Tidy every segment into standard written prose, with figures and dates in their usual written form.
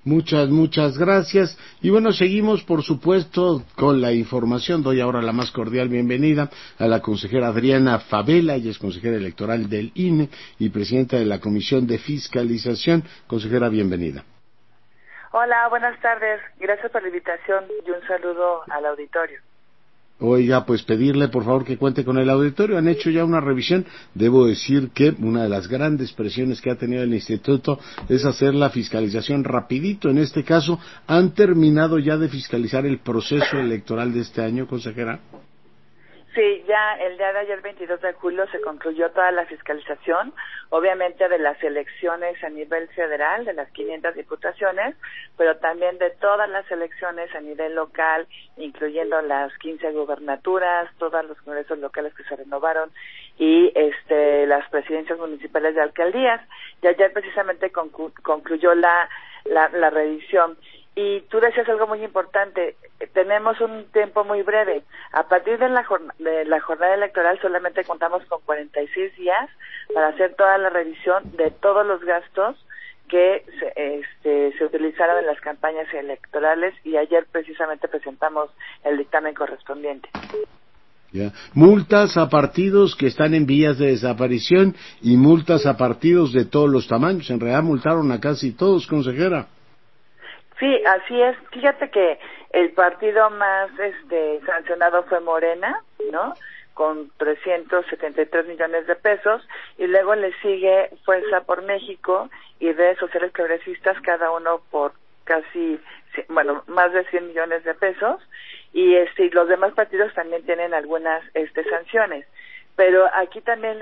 Muchas gracias. Y bueno, seguimos por supuesto con la información. Doy ahora la más cordial bienvenida a la consejera Adriana Fabela. Ella es consejera electoral del INE y presidenta de la Comisión de Fiscalización. Consejera, bienvenida. Hola, buenas tardes. Gracias por la invitación y un saludo al auditorio. Oiga, pues pedirle por favor que cuente con el auditorio. Han hecho ya una revisión. Debo decir que una de las grandes presiones que ha tenido el instituto es hacer la fiscalización rapidito. En este caso, ¿han terminado ya de fiscalizar el proceso electoral de este año, consejera? Sí, ya el día de ayer, 22 de julio, se concluyó toda la fiscalización, obviamente de las elecciones a nivel federal, de las 500 diputaciones, pero también de todas las elecciones a nivel local, incluyendo las 15 gubernaturas, todos los congresos locales que se renovaron y las presidencias municipales de alcaldías. Y ayer precisamente concluyó la revisión. Y tú decías algo muy importante, tenemos un tiempo muy breve. A partir de la jornada electoral solamente contamos con 46 días para hacer toda la revisión de todos los gastos que se utilizaron en las campañas electorales, y ayer precisamente presentamos el dictamen correspondiente. Ya. Multas a partidos que están en vías de desaparición y multas a partidos de todos los tamaños. En realidad multaron a casi todos, consejera. Sí, así es. Fíjate que el partido más sancionado fue Morena, ¿no? Con 373 millones de pesos, y luego le sigue Fuerza por México y Redes Sociales Progresistas, cada uno por casi, más de 100 millones de pesos, y los demás partidos también tienen algunas sanciones. Pero aquí también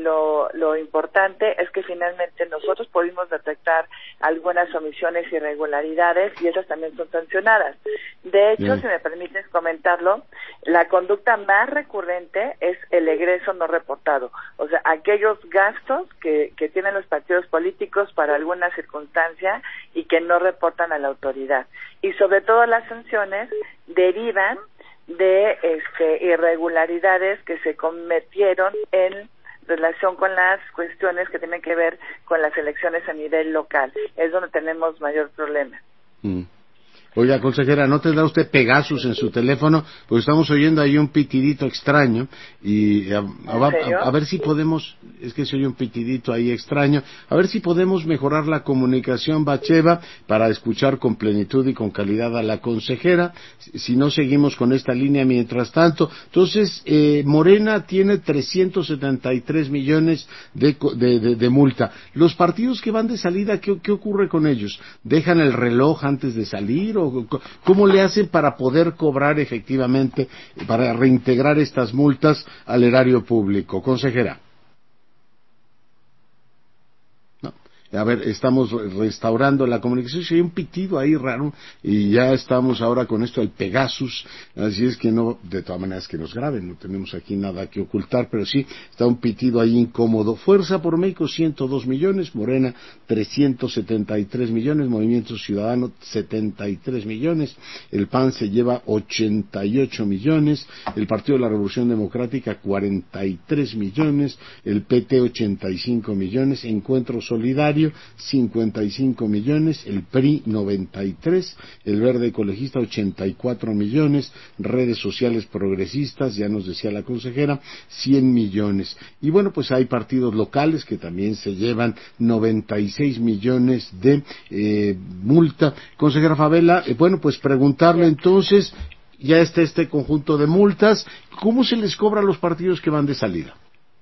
lo importante es que finalmente nosotros pudimos detectar algunas omisiones y irregularidades, y esas también son sancionadas. De hecho, si me permites comentarlo, la conducta más recurrente es el egreso no reportado, o sea, aquellos gastos que tienen los partidos políticos para alguna circunstancia y que no reportan a la autoridad. Y sobre todo las sanciones derivan de irregularidades que se cometieron en relación con las cuestiones que tienen que ver con las elecciones a nivel local. Es donde tenemos mayor problema. Oiga, consejera, ¿no tendrá usted Pegasus en su teléfono? Pues estamos oyendo ahí un pitidito extraño y a ver si podemos, es que se oye un pitidito ahí extraño, a ver si podemos mejorar la comunicación, Bacheva, para escuchar con plenitud y con calidad a la consejera, si no seguimos con esta línea mientras tanto. Entonces, Morena tiene 373 millones de multa. Los partidos que van de salida, ¿qué ocurre con ellos? ¿Dejan el reloj antes de salir? ¿O cómo le hacen para poder cobrar efectivamente, para reintegrar estas multas al erario público? Consejera. A ver, estamos restaurando la comunicación, si hay un pitido ahí raro, y ya estamos ahora con esto del Pegasus, así es que no, de todas maneras que nos graben, no tenemos aquí nada que ocultar, pero sí, está un pitido ahí incómodo. Fuerza por México, 102 millones, Morena, 373 millones, Movimiento Ciudadano, 73 millones, el PAN se lleva 88 millones, el Partido de la Revolución Democrática, 43 millones, el PT, 85 millones, Encuentro Solidario, 55 millones, el PRI 93, el Verde Ecologista 84 millones, Redes Sociales Progresistas, ya nos decía la consejera, 100 millones. Y bueno, pues hay partidos locales que también se llevan 96 millones de multa. Consejera Fabela, bueno, pues preguntarle entonces, ya está este conjunto de multas, ¿cómo se les cobra a los partidos que van de salida?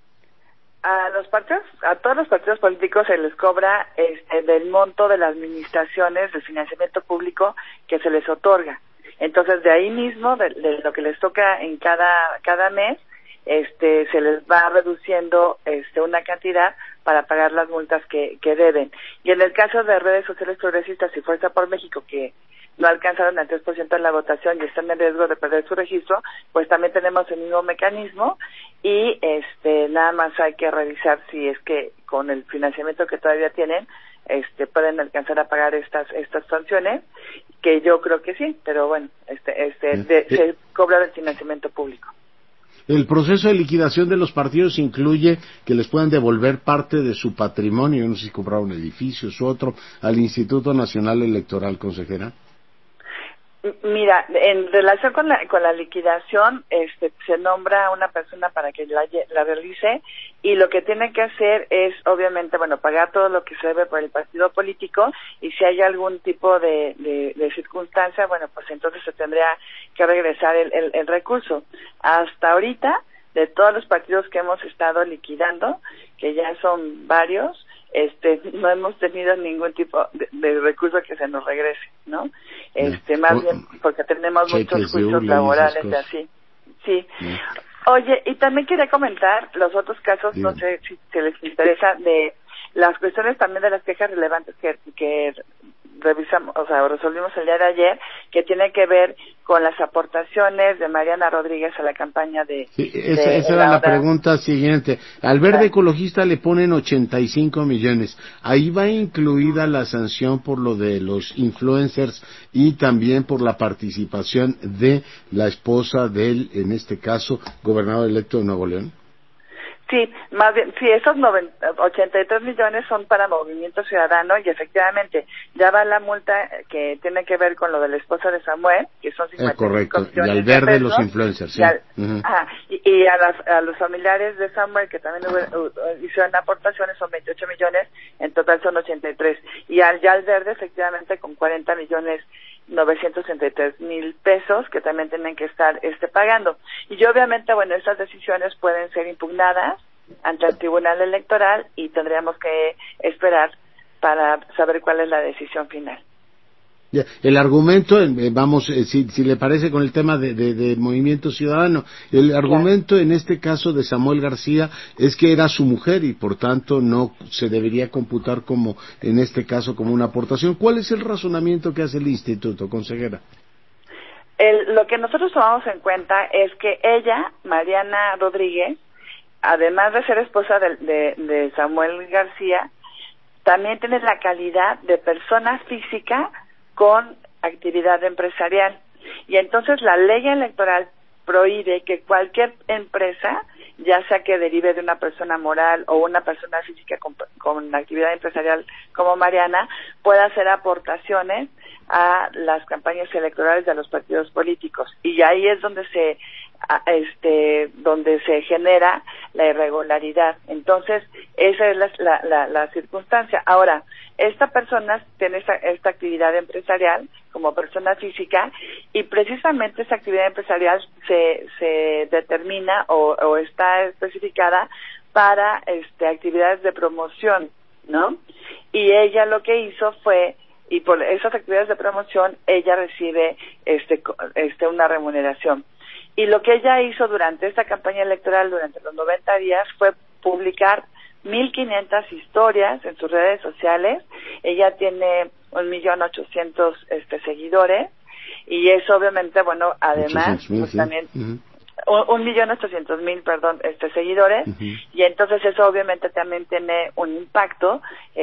A todos los partidos políticos se les cobra del monto de las administraciones de financiamiento público que se les otorga. Entonces, de ahí mismo, de lo que les toca en cada mes, se les va reduciendo una cantidad para pagar las multas que deben. Y en el caso de Redes Sociales Progresistas y Fuerza por México, que no alcanzaron el 3% en la votación y están en riesgo de perder su registro, pues también tenemos el mismo mecanismo, y nada más hay que revisar si es que con el financiamiento que todavía tienen pueden alcanzar a pagar estas sanciones, que yo creo que sí, pero bueno, se cobra del financiamiento público. El proceso de liquidación de los partidos incluye que les puedan devolver parte de su patrimonio, no sé si compraron edificios u otro, al Instituto Nacional Electoral, consejera. Mira, en relación con la liquidación, se nombra una persona para que la realice, y lo que tiene que hacer es, obviamente, bueno, pagar todo lo que se debe por el partido político, y si hay algún tipo de circunstancia, bueno, pues entonces se tendría que regresar el recurso. Hasta ahorita, de todos los partidos que hemos estado liquidando, que ya son varios, no hemos tenido ningún tipo de recurso que se nos regrese, ¿no? Más bien porque tenemos muchos juicios laborales y así. Sí. Oye, y también quería comentar los otros casos, no sé si les interesa, de las cuestiones también de las quejas relevantes que revisamos, o sea, resolvimos el día de ayer, que tiene que ver con las aportaciones de Mariana Rodríguez a la campaña de... Sí, esa era la pregunta siguiente. Al Verde Ecologista le ponen 85 millones. Ahí va incluida la sanción por lo de los influencers y también por la participación de la esposa del, en este caso, gobernador electo de Nuevo León. Sí, más bien, sí, esos 83 millones son para Movimiento Ciudadano, y efectivamente ya va la multa que tiene que ver con lo de la esposa de Samuel, que son 55 correcto. millones Y al Verde de pesos, los influencers, sí. Y a los familiares de Samuel, que también hicieron aportaciones, son 28 millones, en total son 83. Y al Verde, efectivamente, con 40 millones 963,000 pesos que también tienen que estar pagando. Y obviamente, bueno, estas decisiones pueden ser impugnadas ante el Tribunal Electoral, y tendríamos que esperar para saber cuál es la decisión final. El argumento, si le parece, con el tema de Movimiento Ciudadano, el argumento en este caso de Samuel García es que era su mujer y por tanto no se debería computar como, en este caso, como una aportación. ¿Cuál es el razonamiento que hace el instituto, consejera? Lo que nosotros tomamos en cuenta es que ella, Mariana Rodríguez, además de ser esposa de Samuel García, también tiene la calidad de persona física con actividad empresarial. Y entonces la ley electoral prohíbe que cualquier empresa, ya sea que derive de una persona moral o una persona física con actividad empresarial como Mariana, pueda hacer aportaciones a las campañas electorales de los partidos políticos. Y ahí es donde se genera la irregularidad. Entonces, esa es la circunstancia. Ahora, esta persona tiene esta actividad empresarial como persona física, y precisamente esa actividad empresarial se determina o está especificada para actividades de promoción, ¿no? Y ella lo que hizo fue, y por esas actividades de promoción ella recibe una remuneración. Y lo que ella hizo durante esta campaña electoral, durante los 90 días, fue publicar 1,500 historias en sus redes sociales. Ella tiene 1,800,000 seguidores, y eso obviamente, bueno, además, pues también 1,800,000, perdón, seguidores, y entonces eso obviamente también tiene un impacto,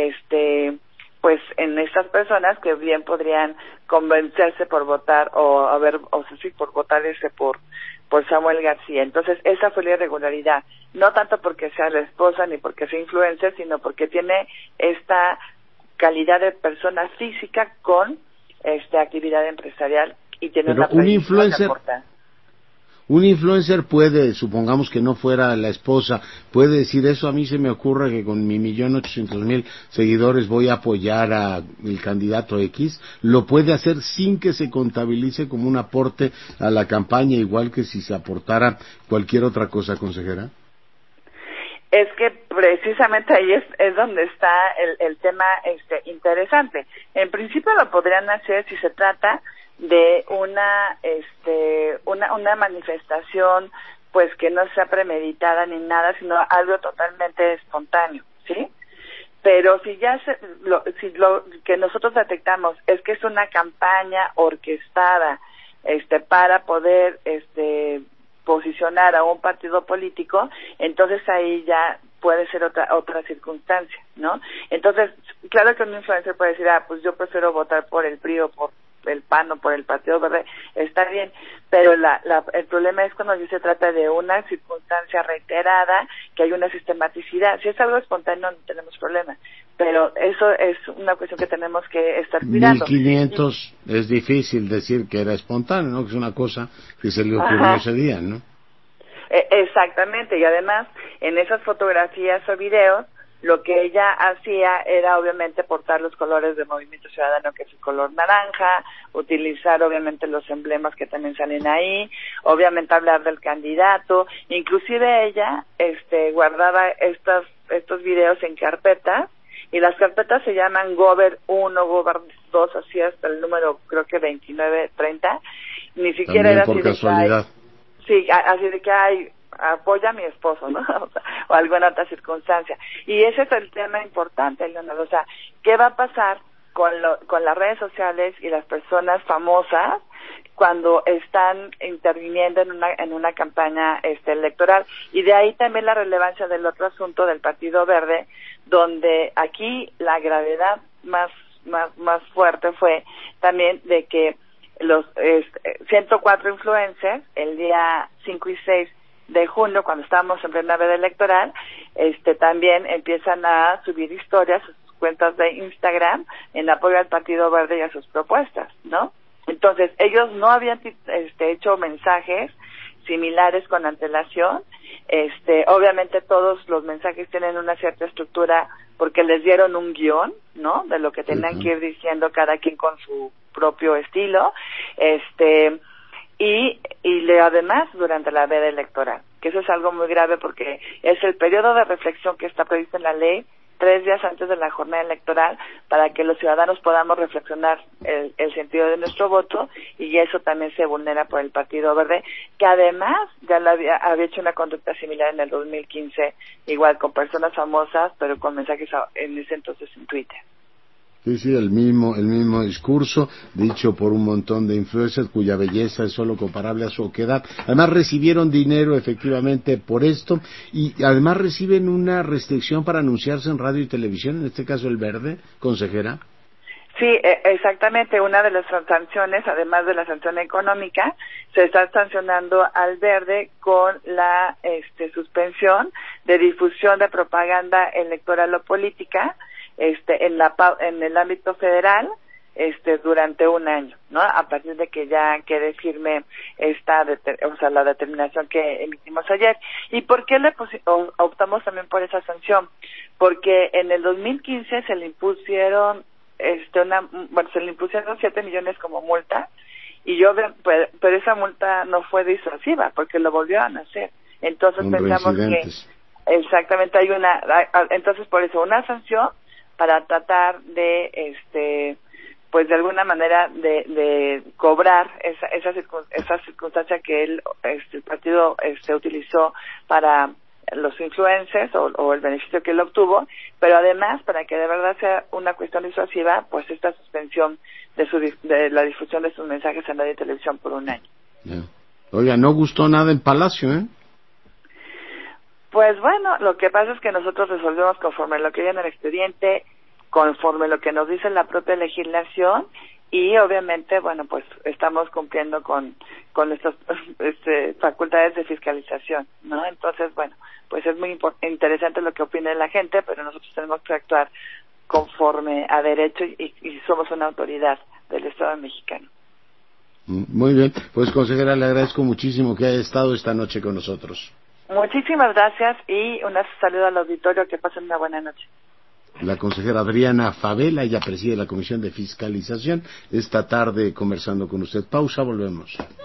pues en estas personas que bien podrían convencerse por votar por votar por Samuel García. Entonces esa fue la irregularidad, no tanto porque sea la esposa ni porque sea influencer, sino porque tiene esta calidad de persona física con actividad empresarial y tiene una prohibición de aportar. Un influencer puede, supongamos que no fuera la esposa, puede decir: eso a mí se me ocurre que con mi 1,800,000 seguidores voy a apoyar al candidato X. Lo puede hacer sin que se contabilice como un aporte a la campaña, igual que si se aportara cualquier otra cosa, consejera. Es que precisamente ahí es donde está el tema interesante. En principio lo podrían hacer si se trata de una manifestación, pues que no sea premeditada ni nada, sino algo totalmente espontáneo, ¿sí? Pero si lo que nosotros detectamos es que es una campaña orquestada para poder posicionar a un partido político, entonces ahí ya puede ser otra circunstancia, ¿no? Entonces, claro que un influencer puede decir: pues yo prefiero votar por el PRI o el PAN o por el Partido Verde, está bien, pero el problema es cuando se trata de una circunstancia reiterada, que hay una sistematicidad. Si es algo espontáneo no tenemos problema, pero eso es una cuestión que tenemos que estar cuidando. 1500 es difícil decir que era espontáneo, ¿no? Que es una cosa que se le ocurrió ese día, ¿no? Exactamente, y además en esas fotografías o videos lo que ella hacía era obviamente portar los colores de Movimiento Ciudadano, que es el color naranja, utilizar obviamente los emblemas que también salen ahí, obviamente hablar del candidato, inclusive ella guardaba estos videos en carpetas, y las carpetas se llaman Gober 1, Gober 2, así hasta el número creo que 29, 30, ni siquiera también era por así casualidad. Sí, así de que apoya a mi esposo, ¿no? O alguna otra circunstancia. Y ese es el tema importante, Leonardo. O sea, ¿qué va a pasar con las redes sociales y las personas famosas cuando están interviniendo en una campaña electoral? Y de ahí también la relevancia del otro asunto del Partido Verde, donde aquí la gravedad más fuerte fue también de que los 104 influencers el día 5 y 6 de junio, cuando estábamos en plena veda electoral, también empiezan a subir historias a sus cuentas de Instagram en apoyo al Partido Verde y a sus propuestas, ¿no? Entonces, ellos no habían hecho mensajes similares con antelación. Obviamente todos los mensajes tienen una cierta estructura porque les dieron un guión, ¿no? De lo que tenían que ir diciendo cada quien con su propio estilo, además durante la veda electoral, que eso es algo muy grave porque es el periodo de reflexión que está previsto en la ley 3 días antes de la jornada electoral para que los ciudadanos podamos reflexionar el sentido de nuestro voto, y eso también se vulnera por el Partido Verde, que además ya había hecho una conducta similar en el 2015, igual con personas famosas, pero con mensajes en ese entonces en Twitter. Sí, el mismo discurso, dicho por un montón de influencers cuya belleza es solo comparable a su oquedad. Además recibieron dinero efectivamente por esto, y además reciben una restricción para anunciarse en radio y televisión, en este caso el Verde, consejera. Sí, exactamente. Una de las sanciones, además de la sanción económica, se está sancionando al Verde con la suspensión de difusión de propaganda electoral o política en el ámbito federal durante un año, ¿no? A partir de que ya quede firme la determinación que emitimos ayer. ¿Y por qué optamos también por esa sanción? Porque en el 2015 se le impusieron se le impusieron 7 millones como multa, pero esa multa no fue disuasiva porque lo volvieron a hacer. Entonces pensamos que exactamente entonces por eso una sanción para tratar de de alguna manera de cobrar esa circunstancia que el partido utilizó para los influencers o el beneficio que él obtuvo, pero además para que de verdad sea una cuestión disuasiva, pues esta suspensión de la difusión de sus mensajes en radio y televisión por un año. Oiga, no gustó nada en Palacio, ¿eh? Pues bueno, lo que pasa es que nosotros resolvemos conforme lo que hay en el expediente, conforme lo que nos dice la propia legislación, y obviamente, bueno, pues estamos cumpliendo con nuestras facultades de fiscalización, ¿no? Entonces, bueno, pues es muy interesante lo que opine la gente, pero nosotros tenemos que actuar conforme a derecho y somos una autoridad del Estado mexicano. Muy bien, pues consejera, le agradezco muchísimo que haya estado esta noche con nosotros. Muchísimas gracias y un saludo al auditorio, que pasen una buena noche. La consejera Adriana Fabela, ella preside la Comisión de Fiscalización, esta tarde conversando con usted. Pausa, volvemos.